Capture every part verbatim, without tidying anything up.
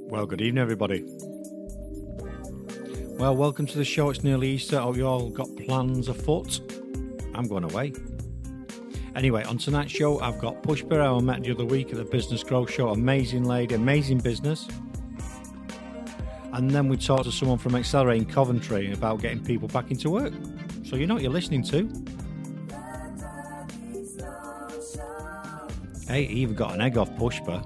Well, good evening, everybody. Well, welcome to the show. It's nearly Easter. Hope you all got plans afoot. I'm going away. Anyway, on tonight's show, I've got Pushpa, who I met the other week at the Business Growth Show. Amazing lady, amazing business. And then we talked to someone from Accelerate in Coventry about getting people back into work. So you know what you're listening to. Hey, he even got an egg off Pushpa.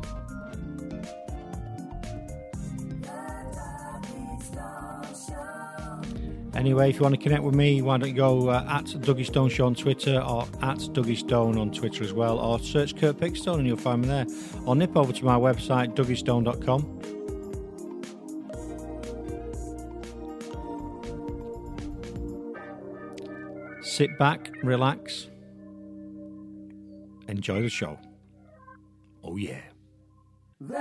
Anyway, if you want to connect with me, why don't you go uh, at Dougie Stone Show on Twitter or at Dougie Stone on Twitter as well, or search Kurt Pickstone and you'll find me there. Or nip over to my website, dougie stone dot com. Sit back, relax, enjoy the show. Oh yeah. The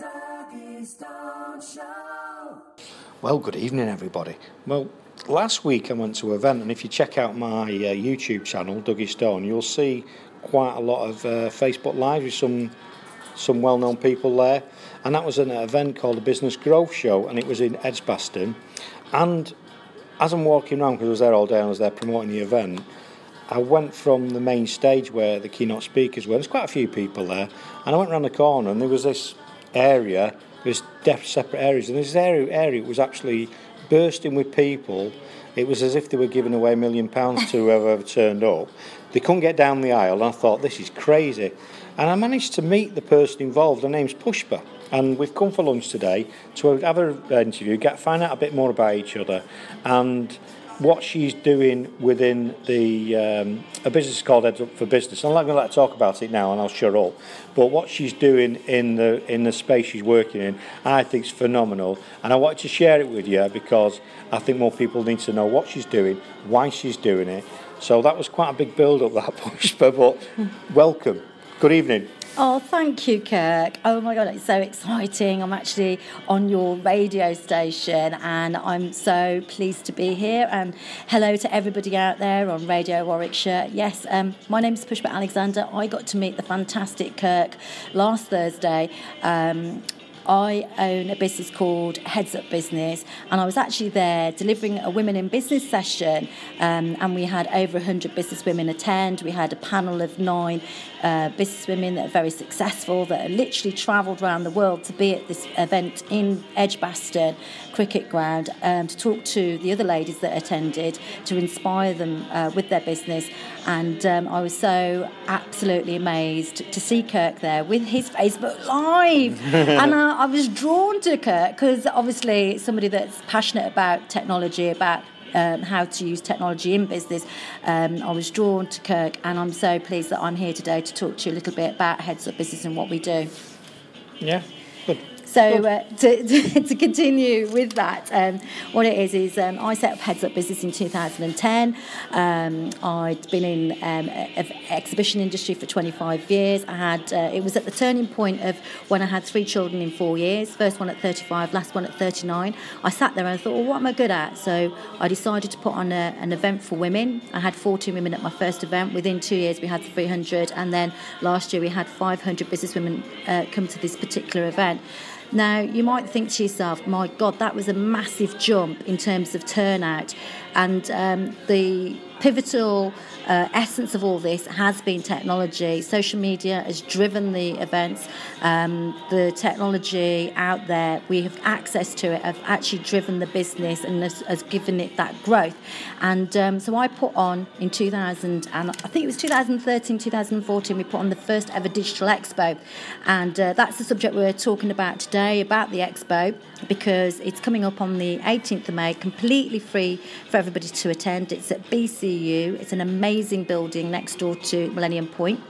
Dougie Stone Show. Well, good evening, everybody. Well, last week I went to an event, and if you check out my uh, YouTube channel, Dougie Stone, you'll see quite a lot of uh, Facebook Lives with some some well-known people there. And that was an event called the Business Growth Show, and it was in Edgbaston. And as I'm walking around, because I was there all day and I was there promoting the event, I went from the main stage where the keynote speakers were. There's quite a few people there, and I went around the corner, and there was this area. There's separate areas, and this area, area was actually bursting with people. It was as if they were giving away a million pounds to whoever turned up. They couldn't get down the aisle, and I thought, this is crazy. And I managed to meet the person involved. Her name's Pushpa, and we've come for lunch today to have an interview, get find out a bit more about each other, and what she's doing within the um, a business called Heads Up for Business. I'm not going to let her talk about it now, and I'll shut up. But what she's doing in the in the space she's working in, I think is phenomenal, and I wanted to share it with you because I think more people need to know what she's doing, why she's doing it. So that was quite a big build-up, that Pushpa. But welcome, good evening. Oh, thank you, Kirk. Oh, my God, it's so exciting. I'm actually on your radio station and I'm so pleased to be here. And hello to everybody out there on Radio Warwickshire. Yes, um, my name is Pushpa Alexander. I got to meet the fantastic Kirk last Thursday. Um, I own a business called Heads Up Business, and I was actually there delivering a Women in Business session, um, and we had over one hundred business women attend. We had a panel of nine uh, business women that are very successful, that have literally travelled around the world to be at this event in Edgbaston Cricket Ground, um, to talk to the other ladies that attended, to inspire them uh, with their business. And um, I was so absolutely amazed to see Kirk there with his Facebook Live. and uh, I was drawn to Kirk because obviously somebody that's passionate about technology, about um, how to use technology in business. Um, I was drawn to Kirk, and I'm so pleased that I'm here today to talk to you a little bit about Heads Up Business and what we do. Yeah, good. So uh, to, to, to continue with that, um, what it is is um, I set up Heads Up Business in two thousand ten. Um, I'd been in um, a, exhibition industry for twenty-five years. I had uh, it was at the turning point of when I had three children in four years. First one at thirty-five, last one at thirty-nine. I sat there and I thought, well, what am I good at? So I decided to put on a, an event for women. I had fourteen women at my first event. Within two years, we had three hundred, and then last year we had five hundred business women uh, come to this particular event. Now, you might think to yourself, my God, that was a massive jump in terms of turnout. And um, the pivotal uh, essence of all this has been technology. Social media has driven the events. Um, the technology out there, we have access to it, have actually driven the business and has, has given it that growth. And um, so I put on in two thousand, and I think it was twenty thirteen, twenty fourteen, we put on the first ever digital expo. And uh, that's the subject we're talking about today, about the expo, because it's coming up on the eighteenth of May, completely free for everybody to attend. It's at B C U. It's an amazing building next door to Millennium Point.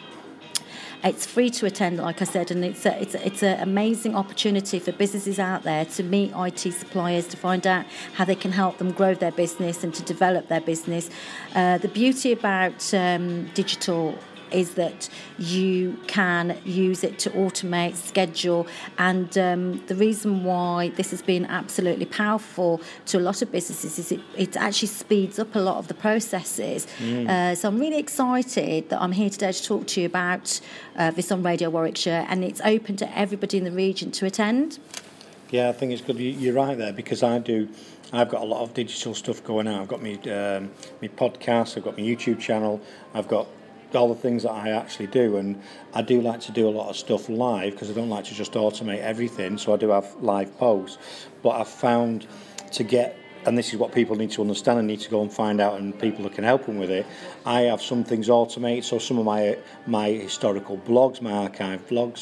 It's free to attend, like I said, and it's a, it's a, it's an amazing opportunity for businesses out there to meet I T suppliers, to find out how they can help them grow their business and to develop their business. Uh, the beauty about um, digital is that you can use it to automate, schedule, and um, the reason why this has been absolutely powerful to a lot of businesses is it, it actually speeds up a lot of the processes. Mm. Uh, so I'm really excited that I'm here today to talk to you about uh, this on Radio Warwickshire, and it's open to everybody in the region to attend. Yeah, I think it's good. You're right there, because I do. I've got a lot of digital stuff going on. I've got my um, my podcast. I've got my YouTube channel. I've got all the things that I actually do, and I do like to do a lot of stuff live because I don't like to just automate everything. So I do have live posts, but I've found to get. And this is what people need to understand and need to go and find out, and people that can help them with it. I have some things automated, so some of my my historical blogs, my archive blogs,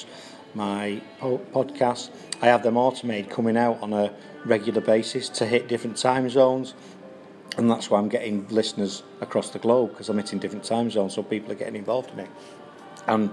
my po- podcasts, I have them automated coming out on a regular basis to hit different time zones, and that's why I'm getting listeners across the globe, because I'm hitting different time zones, so people are getting involved in it. And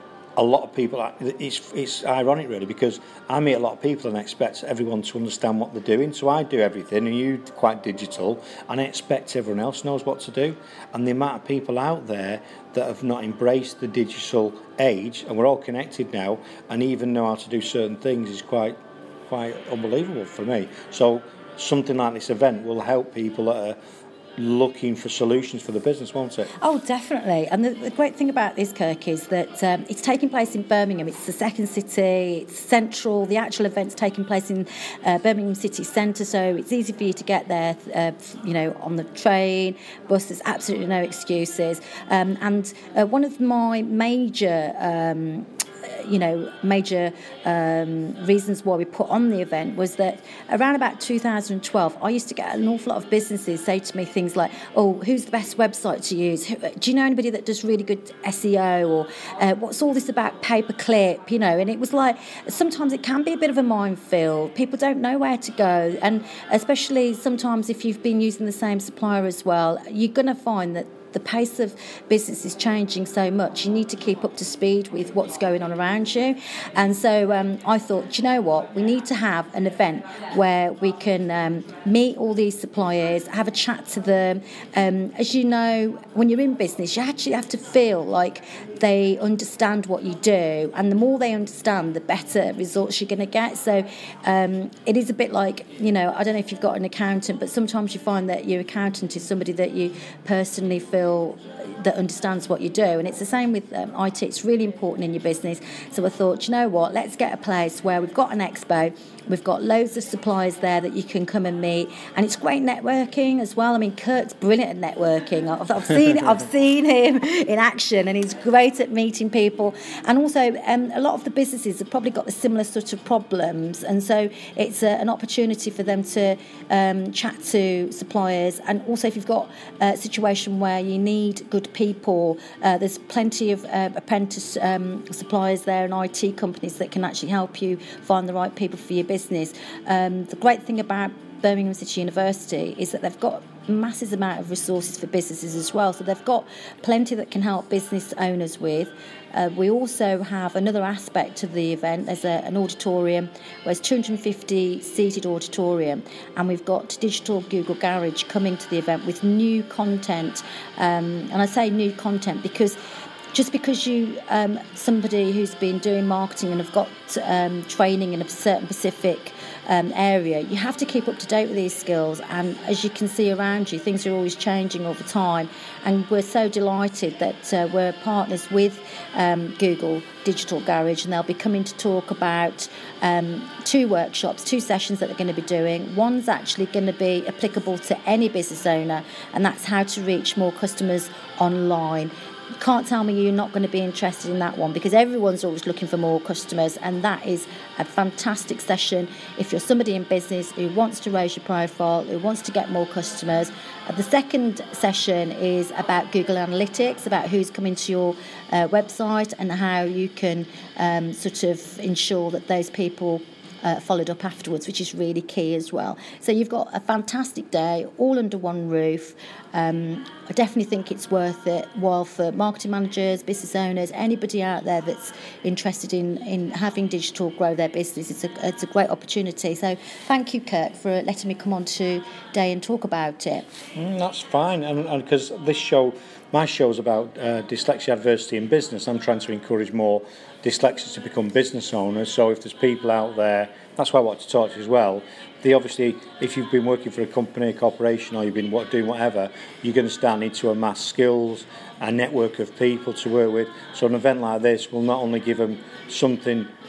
a lot of people, it's it's ironic really, because I meet a lot of people and I expect everyone to understand what they're doing. So I do everything, and you're quite digital, and I expect everyone else knows what to do. And the amount of people out there that have not embraced the digital age, and we're all connected now, and even know how to do certain things is quite quite unbelievable for me. So something like this event will help people that are looking for solutions for the business, won't it? Oh, definitely. And the, the great thing about this, Kirk, is that um, it's taking place in Birmingham. It's the second city. It's central. The actual event's taking place in uh, Birmingham city centre, so it's easy for you to get there, uh, you know, on the train, bus. There's absolutely no excuses. Um, and uh, one of my major um, you know, major um, reasons why we put on the event was that around about two thousand twelve, I used to get an awful lot of businesses say to me things like, oh, who's the best website to use? Who, do you know anybody that does really good S E O? Or uh, what's all this about pay-per-click? You know, and it was like, sometimes it can be a bit of a minefield. People don't know where to go. And especially sometimes if you've been using the same supplier as well, you're going to find that the pace of business is changing so much. You need to keep up to speed with what's going on around you. And so um, I thought, do you know what? We need to have an event where we can um, meet all these suppliers, have a chat to them. Um, as you know, when you're in business, you actually have to feel like they understand what you do. And the more they understand, the better results you're going to get. So um, it is a bit like, you know, I don't know if you've got an accountant, but sometimes you find that your accountant is somebody that you personally feel that understands what you do, and it's the same with um, I T. It's really important in your business. So I thought, you know what, let's get a place where we've got an expo, we've got loads of suppliers there that you can come and meet, and it's great networking as well. I mean, Kurt's brilliant at networking. I've, I've seen I've seen him in action, and he's great at meeting people. And also, um, a lot of the businesses have probably got the similar sort of problems, and so it's a, an opportunity for them to um, chat to suppliers. And also, if you've got a situation where you need good people, uh, there's plenty of uh, apprentice um, suppliers there and I T companies that can actually help you find the right people for your business. Um, the great thing about Birmingham City University is that they've got massive amount of resources for businesses as well, so they've got plenty that can help business owners with. Uh, we also have another aspect of the event. There's a, an auditorium where it's two hundred fifty seated auditorium, and we've got Digital Google Garage coming to the event with new content. Um, and I say new content because just because you um, somebody who's been doing marketing and have got um, training in a certain specific um, area, you have to keep up to date with these skills. And as you can see around you, things are always changing all the time. And we're so delighted that uh, we're partners with um, Google Digital Garage, and they'll be coming to talk about um, two workshops, two sessions that they're going to be doing. One's actually going to be applicable to any business owner, and that's how to reach more customers online. You can't tell me you're not going to be interested in that one, because everyone's always looking for more customers, and that is a fantastic session if you're somebody in business who wants to raise your profile, who wants to get more customers. Uh, the second session is about Google Analytics, about who's coming to your uh, website and how you can um, sort of ensure that those people Uh, followed up afterwards, which is really key as well. So you've got a fantastic day all under one roof. Um, I definitely think it's worth it. While for marketing managers, business owners, anybody out there that's interested in, in having digital grow their business, it's a, it's a great opportunity. So thank you, Kirk, for letting me come on today and talk about it. Mm, that's fine, and because this show, my show is about uh, dyslexia, adversity in business. I'm trying to encourage more dyslexics to become business owners. So if there's people out there, that's why I want to talk to you as well. They obviously, if you've been working for a company, a corporation, or you've been doing whatever, you're going to start need to amass skills, a network of people to work with. So an event like this will not only give them something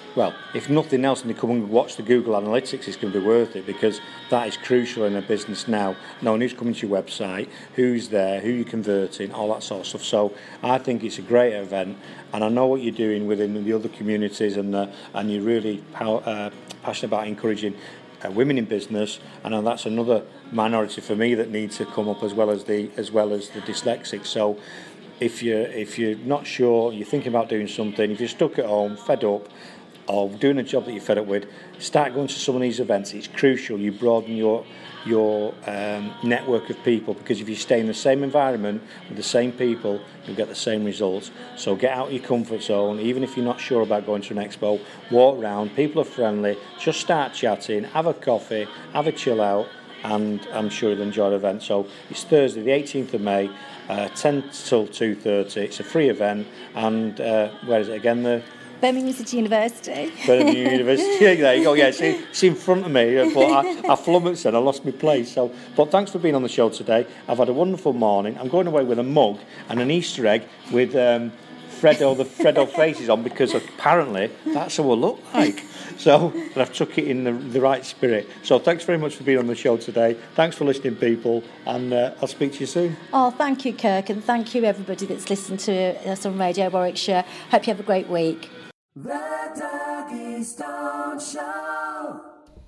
well, if nothing else, and they come and watch the Google Analytics, it's going to be worth it, because that is crucial in a business now, knowing who's coming to your website, who's there, who you're converting, all that sort of stuff. So I think it's a great event, and I know what you're doing within the other communities, and uh, and you're really pow- uh, passionate about encouraging uh, women in business, and uh, that's another minority for me that needs to come up, as well as the as well as the dyslexics. So if you're if you're not sure, you're thinking about doing something, if you're stuck at home, fed up, or doing a job that you're fed up with, start going to some of these events. It's crucial you broaden your your um, network of people, because if you stay in the same environment with the same people, you'll get the same results. So get out of your comfort zone. Even if you're not sure about going to an expo, walk around, people are friendly, just start chatting, have a coffee, have a chill out, and I'm sure you'll enjoy the event. So it's Thursday the eighteenth of May, uh, ten till two thirty. It's a free event, and uh, where is it again? The Birmingham City University. Birmingham University. Yeah, there you go. Yeah, it's, it's in front of me, but I, I flummoxed and I lost my place. So, but thanks for being on the show today. I've had a wonderful morning. I'm going away with a mug and an Easter egg with um, Freddo, the Freddo faces on, because apparently that's how I look like. So, but I've took it in the, the right spirit. So, thanks very much for being on the show today. Thanks for listening, people, and uh, I'll speak to you soon. Oh, thank you, Kirk, and thank you, everybody that's listened to us on Radio Warwickshire. Hope you have a great week. The Dougie Stone Show.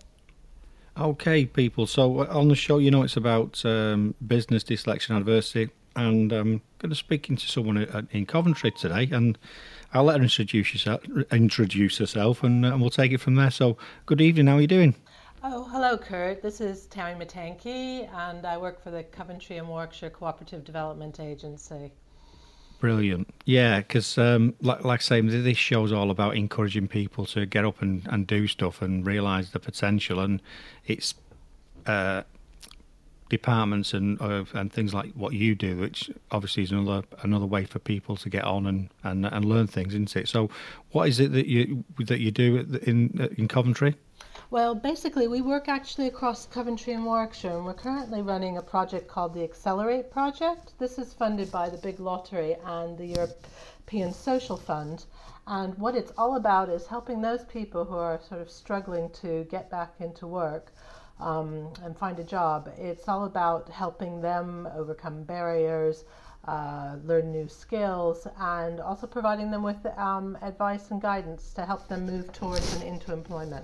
Okay, people. So on the show, you know, it's about um, business, dyslexia, and adversity, and I'm going to speak to someone in Coventry today, and I'll let her introduce herself, introduce herself, and, uh, and we'll take it from there. So, good evening. How are you doing? Oh, hello, Kurt. This is Tammy Matanke, and I work for the Coventry and Warwickshire Cooperative Development Agency. Brilliant. Yeah, because um, like, like I say, this show's all about encouraging people to get up and, and do stuff and realise the potential. And it's uh, departments and uh, and things like what you do, which obviously is another another way for people to get on and, and, and learn things, isn't it? So, what is it that you that you do in in Coventry? Well, basically, we work actually across Coventry and Warwickshire, and we're currently running a project called the Accelerate Project. This is funded by the Big Lottery and the European Social Fund. And what it's all about is helping those people who are sort of struggling to get back into work um, and find a job. It's all about helping them overcome barriers, uh, learn new skills, and also providing them with um, advice and guidance to help them move towards and into employment.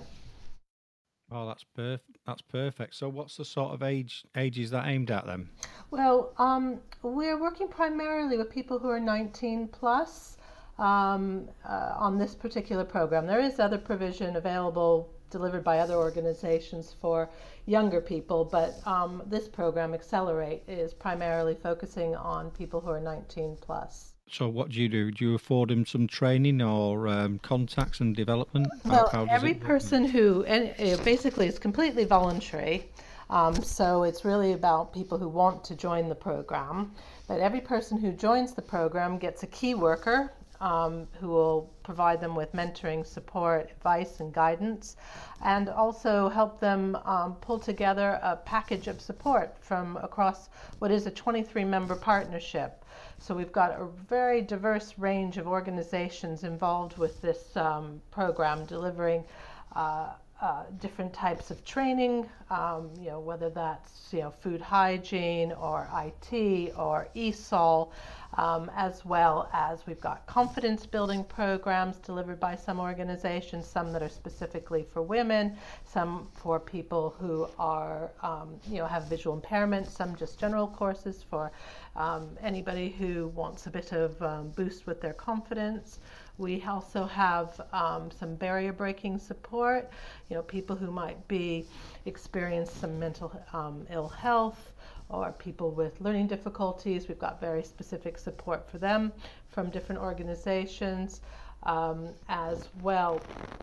Oh, that's perfect. That's perfect. So, what's the sort of age ages that aimed at then? Well, um, we're working primarily with people who are nineteen plus um, uh, on this particular program. There is other provision available delivered by other organizations for younger people, but um, this program, Accelerate, is primarily focusing on people who are nineteen plus. So what do you do? Do you afford them some training or um, contacts and development? Well, how, how every it... person who, and uh, basically it's completely voluntary, um, so it's really about people who want to join the program. But every person who joins the program gets a key worker um, who will provide them with mentoring, support, advice, and guidance, and also help them um, pull together a package of support from across what is a twenty-three member partnership. So we've got a very diverse range of organizations involved with this um, program, delivering uh, uh, different types of training, um, you know, whether that's you know food hygiene or I T or E S O L, um, as well as we've got confidence building programs delivered by some organizations, some that are specifically for women, some for people who are um, you know have visual impairment, some just general courses for um, anybody who wants a bit of um, boost with their confidence. We also have um, some barrier breaking support, you know, people who might be experience some mental um, ill health or people with learning difficulties. We've got very specific support for them from different organizations, um, as well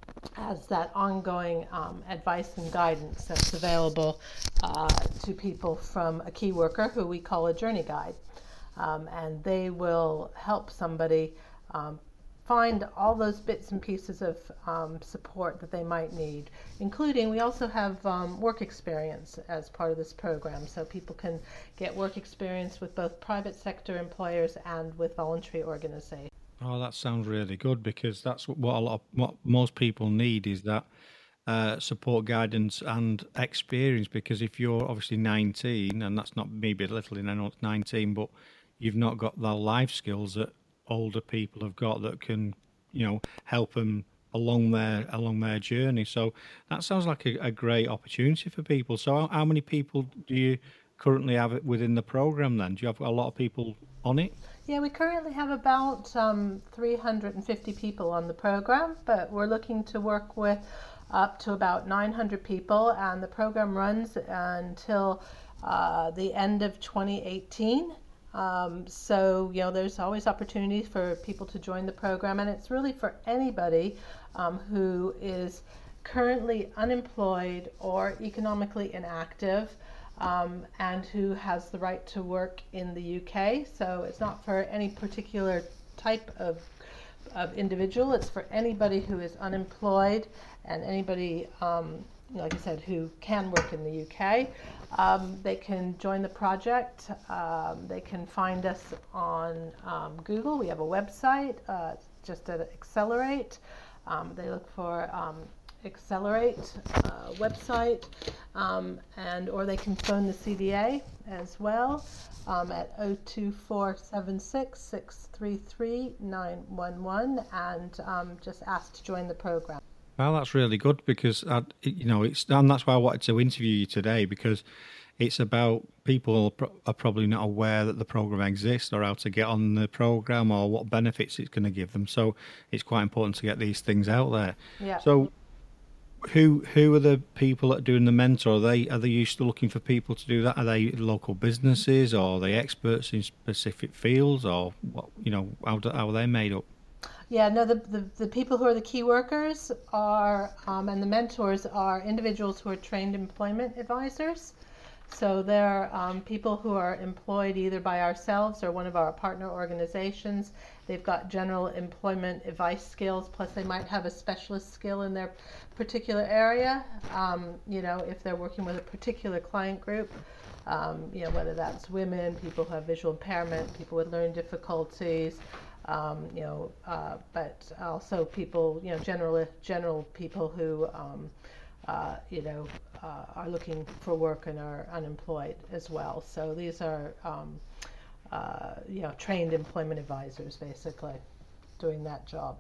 as that ongoing um, advice and guidance that's available uh, to people from a key worker who we call a journey guide. Um, and they will help somebody um, find all those bits and pieces of um, support that they might need, including we also have um, work experience as part of this program, so people can get work experience with both private sector employers and with voluntary organizations. Oh, that sounds really good, because that's what a lot of, what most people need is that uh, support, guidance, and experience. Because if you're obviously nineteen, and that's not me belittling anyone that's nineteen, but you've not got the life skills that older people have got that can, you know, help them along their along their journey. So that sounds like a, a great opportunity for people. So how, how many people do you currently have it within the program? Then do you have a lot of people on it? Yeah, we currently have about um, three hundred fifty people on the program, but we're looking to work with up to about nine hundred people, and the program runs until uh, the end of twenty eighteen. Um, so, you know, there's always opportunities for people to join the program, and it's really for anybody um, who is currently unemployed or economically inactive, um, and who has the right to work in the U K. So it's not for any particular type of, of individual. It's for anybody who is unemployed and anybody, um, like I said, who can work in the U K. Um, they can join the project. Um, they can find us on um, Google. We have a website, uh, just at Accelerate. Um, they look for um, Accelerate uh, website, um, and or they can phone the C D A as well um, at zero two four seven six, six three three, nine one one, and um, just ask to join the program. Well, that's really good, because I, you know, it's and that's why I wanted to interview you today, because it's about people are probably not aware that the program exists, or how to get on the program, or what benefits it's going to give them. So it's quite important to get these things out there. Yeah. So who who are the people that are doing the mentor? Are they are they used to looking for people to do that? Are they local businesses, or are they experts in specific fields, or what? You know, how do, how are they made up? Yeah, no, the, the, the people who are the key workers are, um, and the mentors are individuals who are trained employment advisors. So they're um, people who are employed either by ourselves or one of our partner organizations. They've got general employment advice skills, plus they might have a specialist skill in their particular area. Um, you know, if they're working with a particular client group, um, you know, whether that's women, people who have visual impairment, people with learning difficulties, Um, you know, uh, but also people, you know, general general people who, um, uh, you know, uh, are looking for work and are unemployed as well. So these are, um, uh, you know, trained employment advisors, basically, doing that job.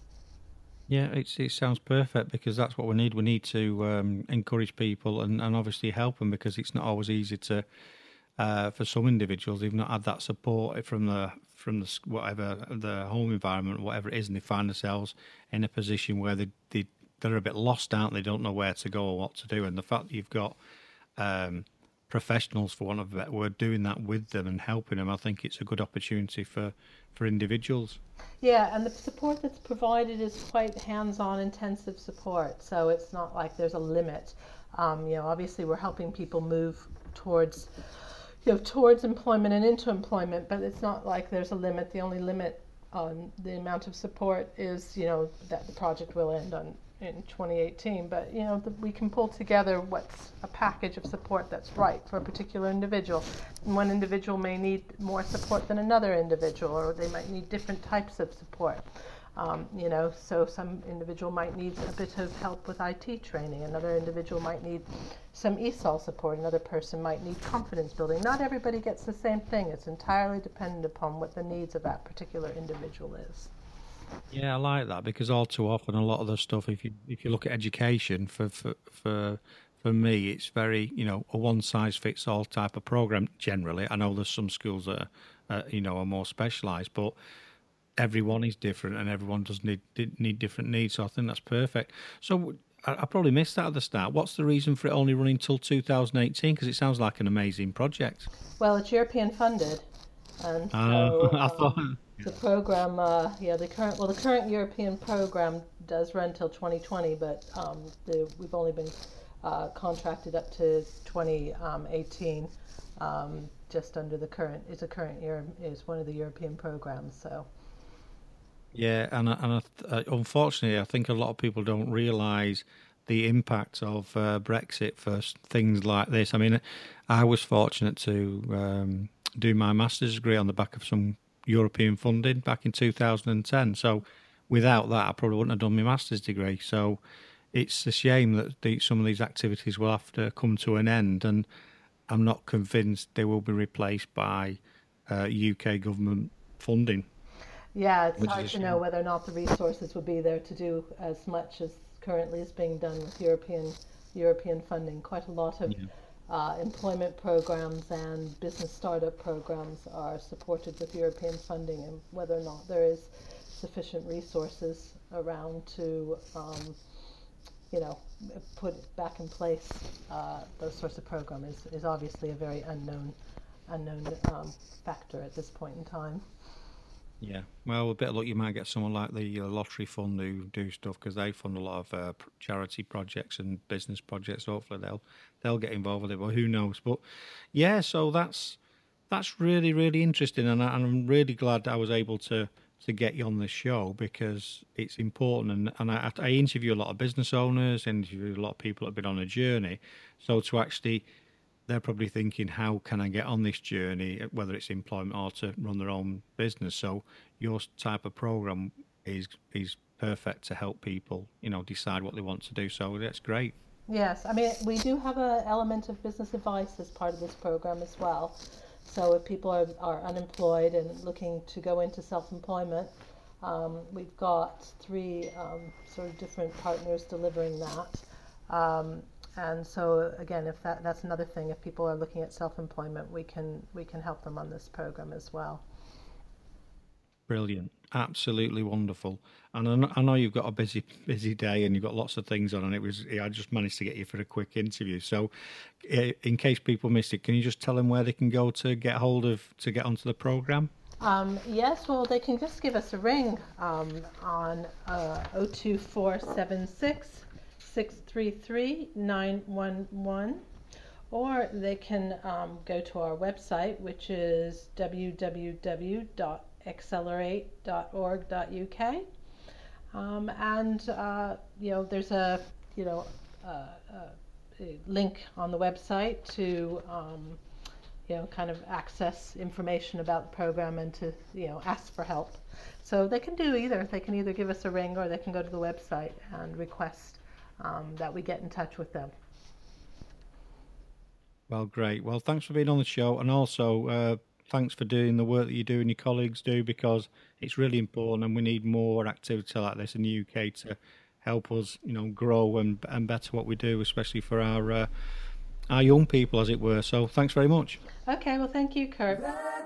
Yeah, it's, it sounds perfect, because that's what we need. We need to um, encourage people and, and obviously help them, because it's not always easy to. Uh, for some individuals, they've not had that support from the from the whatever the home environment, whatever it is, and they find themselves in a position where they, they they're a bit lost, aren't they? They don't know where to go or what to do. And the fact that you've got um, professionals, for want of a better word, doing that with them and helping them, I think it's a good opportunity for, for individuals. Yeah, and the support that's provided is quite hands-on, intensive support. So it's not like there's a limit. Um, you know, obviously we're helping people move towards. You know, towards employment and into employment, but it's not like there's a limit. The only limit on the amount of support is, you know, that the project will end on in twenty eighteen. But, you know, the, we can pull together what's a package of support that's right for a particular individual. And one individual may need more support than another individual, or they might need different types of support. Um, you know, so some individual might need a bit of help with I T training. Another individual might need some E S O L support. Another person might need confidence building. Not everybody gets the same thing. It's entirely dependent upon what the needs of that particular individual is. Yeah, I like that, because all too often a lot of the stuff, if you if you look at education, for for for, for me, it's very, you know, a one size fits all type of program. Generally, I know there's some schools that are, uh, you know, are more specialised, but everyone is different, and everyone does need need different needs. So I think that's perfect. So I, I probably missed that at the start. What's the reason for it only running till two thousand eighteen? Because it sounds like an amazing project. Well, it's European funded, and so uh, I thought um, the program, uh, yeah, the current well, the current European program does run till twenty twenty, but um, the, we've only been uh, contracted up to twenty eighteen. Um, just under the current, it's a current year, is one of the European programs. So. Yeah, and and uh, unfortunately, I think a lot of people don't realise the impact of uh, Brexit for things like this. I mean, I was fortunate to um, do my master's degree on the back of some European funding back in two thousand ten. So without that, I probably wouldn't have done my master's degree. So it's a shame that the, some of these activities will have to come to an end, and I'm not convinced they will be replaced by uh, U K government funding. Yeah, it's hard to know whether or not the resources would be there to do as much as currently is being done with European European funding. Quite a lot of yeah. uh, employment programs and business startup programs are supported with European funding, and whether or not there is sufficient resources around to, um, you know, put back in place uh, those sorts of programs is, is obviously a very unknown unknown um, factor at this point in time. Yeah, well, a bit of luck, you might get someone like the uh, Lottery Fund who do stuff, because they fund a lot of uh, charity projects and business projects. Hopefully they'll they'll get involved with it, but who knows? But yeah, so that's that's really, really interesting, and, I, and I'm really glad I was able to to get you on this show, because it's important. And, and I, I interview a lot of business owners, interview a lot of people that have been on a journey. So to actually, they're probably thinking, how can I get on this journey, whether it's employment or to run their own business? So your type of program is is perfect to help people, you know, decide what they want to do. So that's great. Yes, I mean, we do have an element of business advice as part of this program as well. So if people are, are unemployed and looking to go into self-employment, um, we've got three um, sort of different partners delivering that. Um, and so again, if that, that's another thing, if people are looking at self-employment, we can we can help them on this program as well. Brilliant, absolutely wonderful. And I know, I know you've got a busy busy day and you've got lots of things on, and it was I just managed to get you for a quick interview. So in case people missed it, can you just tell them where they can go to get hold of, to get onto the program? Um, yes, well, they can just give us a ring um, on uh, oh two four seven six, six three three, nine one one, or they can um, go to our website, which is w w w dot accelerate dot org dot u k, um, and uh, you know, there's a you know uh, a link on the website to um, you know, kind of access information about the program and to, you know, ask for help. So they can do either. They can either give us a ring, or they can go to the website and request um, that we get in touch with them. Well, great. Well, thanks for being on the show, and also uh, thanks for doing the work that you do and your colleagues do, because it's really important, and we need more activity like this in the U K to help us, you know, grow and and better what we do, especially for our uh, our young people, as it were. So thanks very much. Okay, well, thank you, Kurt.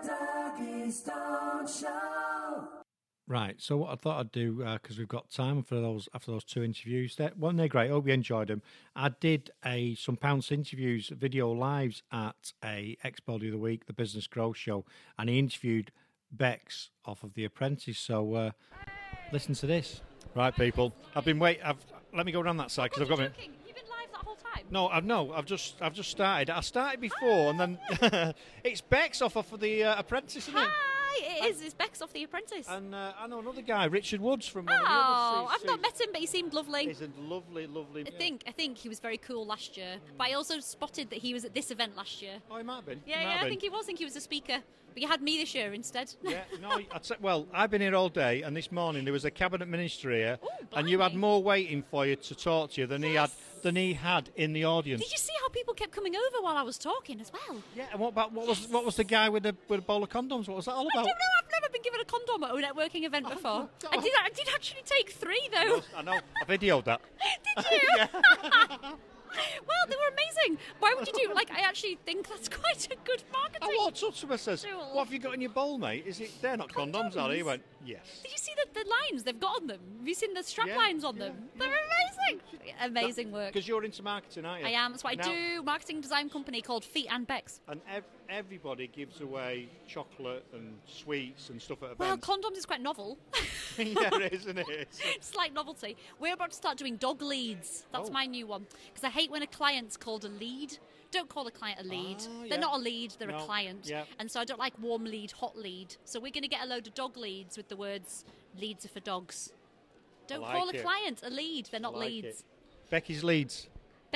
Right, so what I thought I'd do, because uh, we've got time for those after those two interviews, that well, they're great. I hope you enjoyed them. I did a some Pounce interviews, video lives at a Expo the other week, the Business Growth Show, and he interviewed Bex off of The Apprentice. So uh, listen to this. Right, people, I've been wait. I've let me go around that side because I've got. Joking? You've been live that whole time? No, I've no. I've just I've just started. I started before, and then it's Bex off of The uh, Apprentice, isn't it? It is. It's Bex off The Apprentice. And uh, I know another guy, Richard Woods from. One oh, of the other I've not met him, but he seemed lovely. He's a lovely, lovely. I think I think he was very cool last year, mm. but I also spotted that he was at this event last year. Oh, he might have been. Yeah, yeah, I think he was. I think he was a speaker. But you had me this year instead. Yeah, no, I'd say, well, I've been here all day, and this morning there was a cabinet minister here, Ooh, and you had more waiting for you to talk to you than yes. he had than he had in the audience. Did you see how people kept coming over while I was talking as well? Yeah, and what about what yes. was what was the guy with the with a bowl of condoms? What was that all about? I don't know. I've never been given a condom at a networking event before. Oh, oh. I did. I did actually take three though. I know. I videoed that. Did you? Yeah. Well, they were amazing. Why would you do? Like, I actually think that's quite a good marketing. I walked up to him and says, "What have you got in your bowl, mate? Is it? They're not condoms, condoms are they?" He went, "Yes." Did you see the, the lines they've got on them? Have you seen the strap yeah, lines on yeah, them? yeah. They're amazing. Amazing work. Because you're into marketing, aren't you? I am. That's what now, I do. Marketing design company called Feet and Bex. And ev- everybody gives away chocolate and sweets and stuff at events. Well, condoms is quite novel. Yeah, it is, isn't it? It's like novelty. We're about to start doing dog leads. That's oh. my new one. Because I hate when a client's called a lead. Don't call a client a lead. Ah, they're yeah. not a lead, they're no. a client. Yeah. And so I don't like warm lead, hot lead. So we're going to get a load of dog leads with the words, leads are for dogs. Don't like call a it. client a lead, they're not like leads. It. Becky's Leads.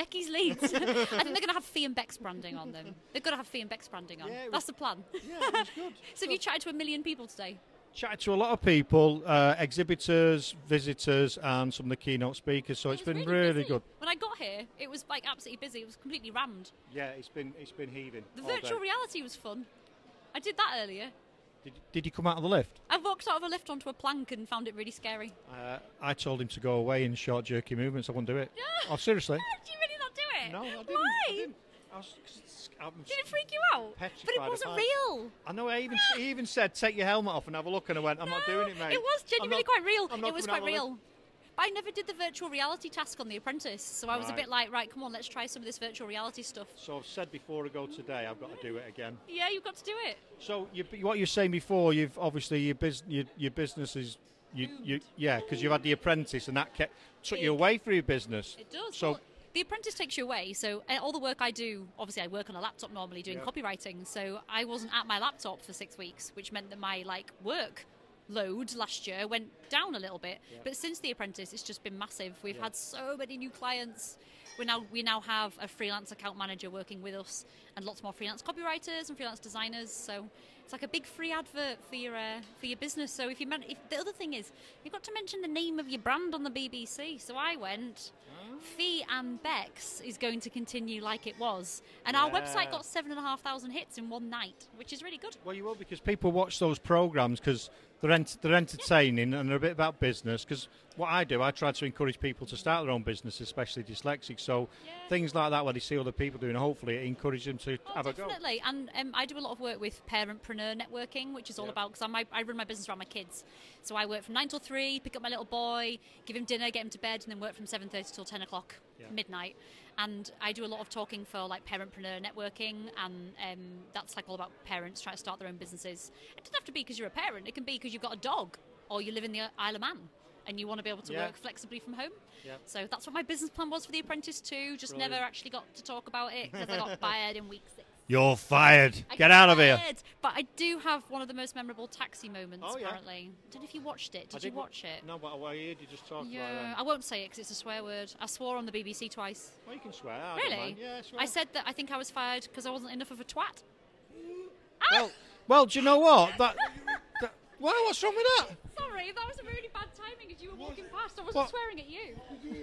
Becky's Leeds. I think they're going to have Fee and Bex branding on them. They've got to have Fee and Bex branding on. Yeah, was, That's the plan. Yeah, it was good. So have you chatted to a million people today? Chatted to a lot of people, uh, exhibitors, visitors, and some of the keynote speakers. So It it's was been really, really busy. good. When I got here, it was like absolutely busy. It was completely rammed. Yeah, it's been it's been heaving. The all virtual day. reality was fun. I did that earlier. Did, did you come out of the lift? I walked out of a lift onto a plank and found it really scary. Uh, I told him to go away in short, jerky movements. I wouldn't do it. Oh, seriously? Did you really not do it? No, I didn't. Why? I didn't. I was, I'm Did it freak you out? petrified But it of wasn't heights. real. I know. I even he even said, "Take your helmet off and have a look." And I went, "I'm not No, doing it, mate." It was genuinely I'm not- quite real. I'm not It was coming quite out of the real. But I never did the virtual reality task on The Apprentice, so I was Right. a bit like, right, come on, let's try some of this virtual reality stuff. So I've said before I go today, I've got to do it again. Yeah, you've got to do it. So you, what you're saying before, you've obviously your bus, your, your business is, you, you yeah, because you've had The Apprentice and that kept took you Big. away from your business. It does. So Well, The Apprentice takes you away, so uh, all the work I do, obviously I work on a laptop normally doing Yeah. copywriting, so I wasn't at my laptop for six weeks, which meant that my like work load last year went down a little bit. Yeah. But since The Apprentice, it's just been massive. We've Yeah. had so many new clients. We now we now have a freelance account manager working with us, and lots more freelance copywriters and freelance designers. So it's like a big free advert for your uh, for your business. So if you meant, if the other thing is, you've got to mention the name of your brand on the B B C. So I went. Fee and Bex is going to continue like it was, and our Yeah. website got seven and a half thousand hits in one night, which is really good. well, you will, because people watch those programs because they're ent- they're entertaining and they're a bit about business. Because what I do, I try to encourage people to start their own business, especially dyslexic. So Yeah. things like that, where they see other people doing, hopefully it encourages them to Oh, have a go. definitely. And um, I do a lot of work with parentpreneur networking, which is all Yeah. about, because I, I run my business around my kids. So I work from nine till three, pick up my little boy, give him dinner, get him to bed, and then work from seven thirty till ten o'clock, Yeah. midnight. And I do a lot of talking for like parentpreneur networking, and um, that's like all about parents trying to start their own businesses. It doesn't have to be because you're a parent. It can be because you've got a dog or you live in the Isle of Man and you want to be able to Yeah. work flexibly from home. Yeah. So that's what my business plan was for The Apprentice too. Just Brilliant. never actually got to talk about it because I got fired in week six. You're fired. I Get got out of here. fired. But I do have one of the most memorable taxi moments, Oh, yeah. apparently. I don't know if you watched it. I Did you didn't- watch it? No, but I heard you just talk about Yeah, that. I won't say it because it's a swear word. I swore on the B B C twice. Well, you can swear. I don't Really? mind. Yeah, swear. I said that I think I was fired because I wasn't enough of a twat. Well, well, do you know what? That, that, well, what's wrong with that? Sorry, that was a really bad timing as you were walking past. I wasn't What? swearing at you.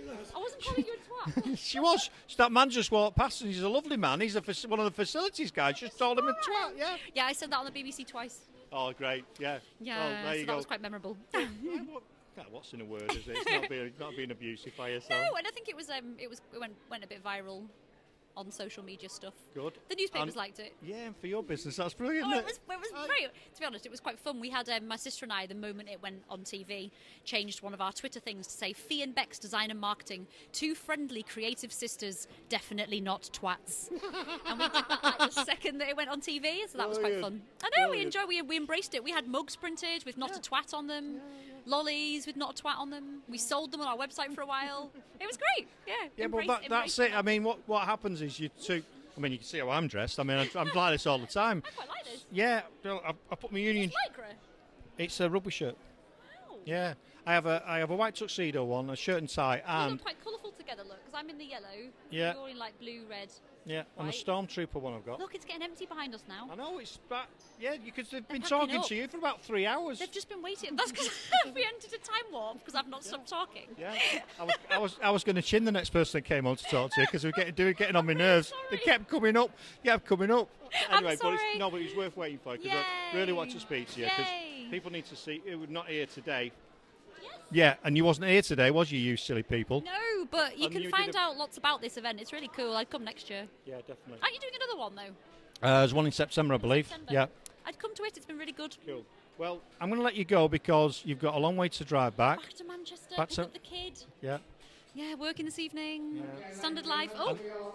I wasn't calling you a twat. She was. That man just walked past, and he's a lovely man. He's a fac- one of the facilities guys. Just told him a twat. Yeah. Yeah, I said that on the B B C twice. Oh, great. Yeah. Yeah, Well, there so you that go. was quite memorable. Yeah, what, yeah, what's in a word? Is it? It's not being not being abusive by yourself. No, and I think it was um, it was it went went a bit viral on social media stuff. Good. The newspapers And- liked it. Yeah, and for your business, that's brilliant. Oh, isn't it was, it was Uh, great. To be honest, it was quite fun. We had um, my sister and I, the moment it went on T V, changed one of our Twitter things to say Fee and Bex Design and Marketing, two friendly, creative sisters, definitely not twats. And we did that like the second that it went on T V, so that was quite fun. Brilliant. I know, we Brilliant. enjoyed we, we embraced it. We had mugs printed with not a twat on them, lollies with not a twat on them. We sold them on our website for a while. It was great. Yeah. Yeah, embrace- but that, that's embrace it. I mean, what what happens is you two. I mean, you can see how I'm dressed. I mean, I'm, I'm like this all the time. I quite like this. Yeah, well, I, I put my union. It's lycra. It's a rugby shirt. Oh. Yeah, I have a I have a white tuxedo one, a shirt and tie, You and look quite colourful together, look, because I'm in the yellow. Yeah. You're in like blue, red. yeah, and a White. stormtrooper one I've got. Look, it's getting empty behind us now. I know it's that. Yeah, because they've been packing talking up. to you for about three hours. They've just been waiting. That's because we entered a time warp because I've not stopped talking. Yeah, I was I was I was going to chin the next person that came on to talk to you because we were getting doing getting on my nerves. They sorry. kept coming up, kept coming up. I'm Anyway, but it's, sorry. no, but it was worth waiting for because I really want to speak to you because Yay. people need to see. It was not here today. Yes. Yeah, and you wasn't here today, was you? You silly people. No, but you And can you find did a- out lots about this event. It's really cool. I'd come next year. Yeah, definitely. Aren't you doing another one though? Uh, there's one in September, I believe. September. Yeah. I'd come to it. It's been really good. Cool. Well, I'm going to let you go because you've got a long way to drive back. Back to Manchester. Back Pick to- up the kid. Yeah. Yeah, working this evening. Standard life. Oh,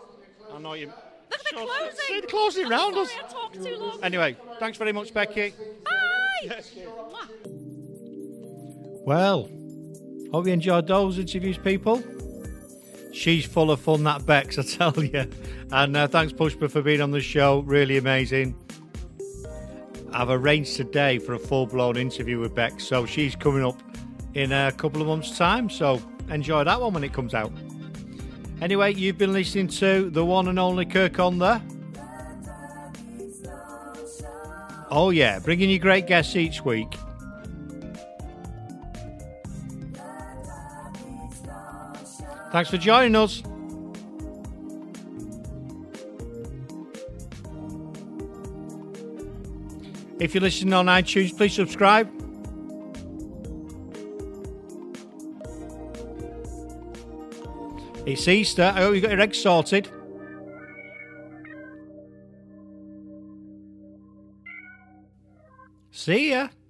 I know you. look at the Sure, closing. see the closing I'm round us. sorry I talked too long. Anyway, thanks very much, Becky. Bye. Mwah. Well, hope you enjoyed those interviews, people. She's full of fun, that Bex, I tell you. And uh, thanks, Pushpa, for being on the show. Really amazing. I've arranged today for a full-blown interview with Bex, so she's coming up in a couple of months' time. So enjoy that one when it comes out. Anyway, you've been listening to the one and only Kirk on there. Oh yeah, bringing you great guests each week. Thanks for joining us. If you're listening on iTunes, please subscribe. It's Easter. I hope you got your eggs sorted. See ya.